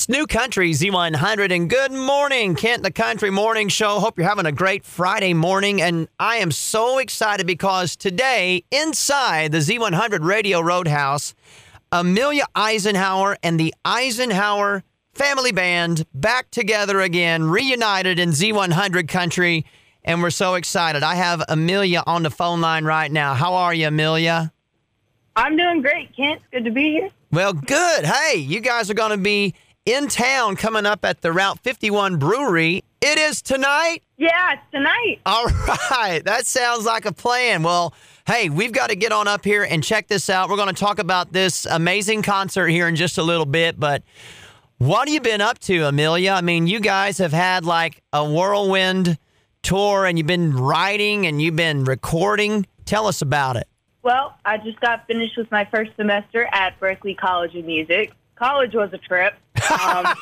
New Country Z100, and good morning, Kent, the Country Morning Show. Hope you're having a great Friday morning, and I am so excited because today, inside the Z100 Radio Roadhouse, Amelia Eisenhower and the Eisenhower Family Band back together again, reunited in Z100 Country, and we're so excited. I have Amelia on the phone line right now. How are you, Amelia? I'm doing great, Kent. It's good to be here. Well, good. Hey, you guys are going to be in town coming up at the Route 51 Brewery. It is tonight? Yeah, it's tonight. All right. That sounds like a plan. Well, hey, we've got to get on up here and check this out. We're going to talk about this amazing concert here in just a little bit, but what have you been up to, Amelia? I mean, you guys have had like a whirlwind tour, and you've been writing and you've been recording. Tell us about it. Well, I just got finished with my first semester at Berklee College of Music. College was a trip. I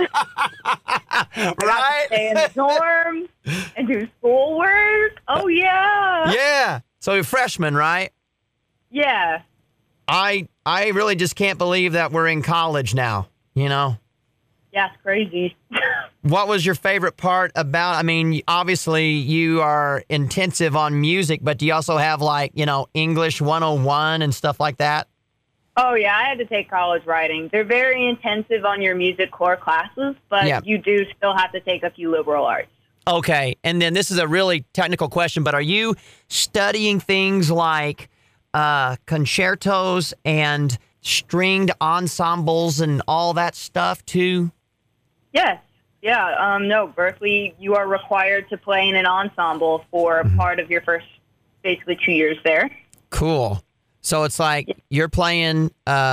got to stay in the dorm and do schoolwork. Oh, yeah. Yeah. So you're freshmen, right? Yeah. I really just can't believe that we're in college now, you know? Yeah, it's crazy. What was your favorite part about, I mean, obviously you are intensive on music, but do you also have like, you know, English 101 and stuff like that? Oh, yeah, I had to take college writing. They're very intensive on your music core classes, but you do still have to take a few liberal arts. Okay, and then this is a really technical question, but are you studying things like concertos and stringed ensembles and all that stuff too? Yes. Yeah. No, Berklee, you are required to play in an ensemble for part of your first, basically 2 years there. Cool. So it's like you're playing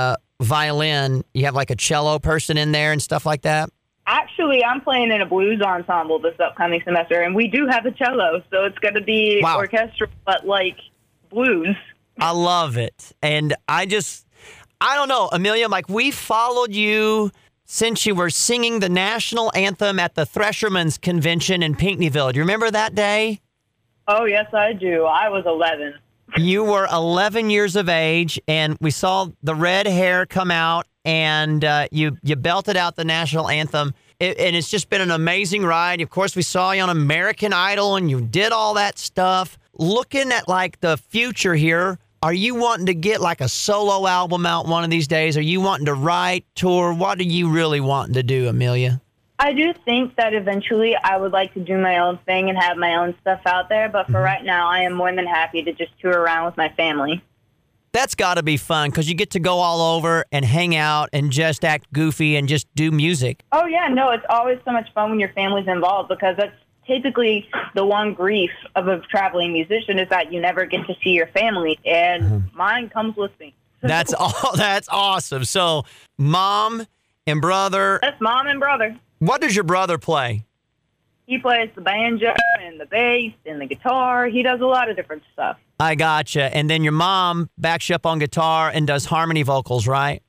violin. You have like a cello person in there and stuff like that? Actually, I'm playing in a blues ensemble this upcoming semester, and we do have a cello, so it's going to be orchestral, but like blues. I love it. And I don't know, Amelia, like we followed you since you were singing the national anthem at the Threshermen's Convention in Pinckneyville. Do you remember that day? Oh, yes, I do. I was 11. You were 11 years of age, and we saw the red hair come out, and you belted out the national anthem. And it's just been an amazing ride. Of course, we saw you on American Idol, and you did all that stuff. Looking at, like, the future here, are you wanting to get, like, a solo album out one of these days? Are you wanting to write, tour? What are you really wanting to do, Amelia? I do think that eventually I would like to do my own thing and have my own stuff out there, but for right now, I am more than happy to just tour around with my family. That's got to be fun because you get to go all over and hang out and just act goofy and just do music. Oh, yeah. No, it's always so much fun when your family's involved because that's typically the one grief of a traveling musician is that you never get to see your family, and mine comes with me. That's awesome. So, mom and brother. That's mom and brother. What does your brother play? He plays the banjo and the bass and the guitar. He does a lot of different stuff. I gotcha. And then your mom backs you up on guitar and does harmony vocals, right?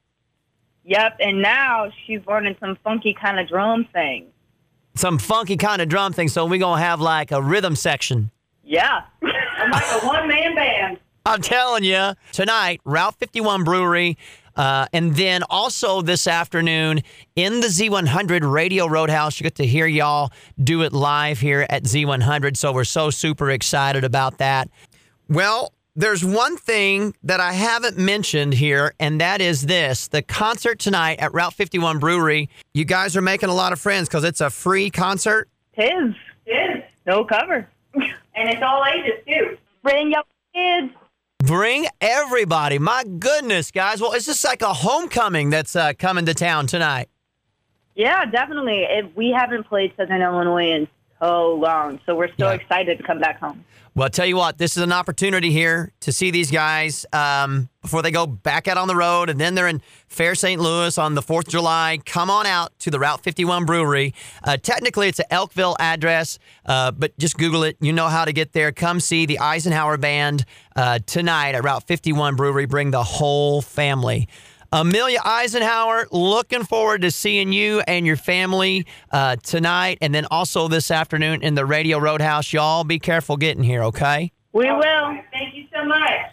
Yep. And now she's learning some funky kind of drum thing. Some funky kind of drum thing. So we're going to have like a rhythm section. Yeah. I'm like a one-man band. I'm telling you. Tonight, Route 51 Brewery. And then also this afternoon in the Z100 Radio Roadhouse, you get to hear y'all do it live here at Z100. So we're so super excited about that. Well, there's one thing that I haven't mentioned here, and that is this. The concert tonight at Route 51 Brewery, you guys are making a lot of friends because it's a free concert. It is. No cover. And it's all ages, too. Bring your kids. Bring everybody. My goodness, guys. Well, it's just like a homecoming that's coming to town tonight. Yeah, definitely. We haven't played Southern Illinois in so long, so we're so excited to come back home. Well, I'll tell you what, this is an opportunity here to see these guys before they go back out on the road, and then they're in Fair St. Louis on the 4th of July. Come on out to the Route 51 Brewery. Technically, it's an Elkville address, but just Google it. You know how to get there. Come see the Eisenhower Band tonight at Route 51 Brewery. Bring the whole family. Amelia Eisenhower, looking forward to seeing you and your family tonight and then also this afternoon in the Radio Roadhouse. Y'all be careful getting here, okay? We will. Thank you so much.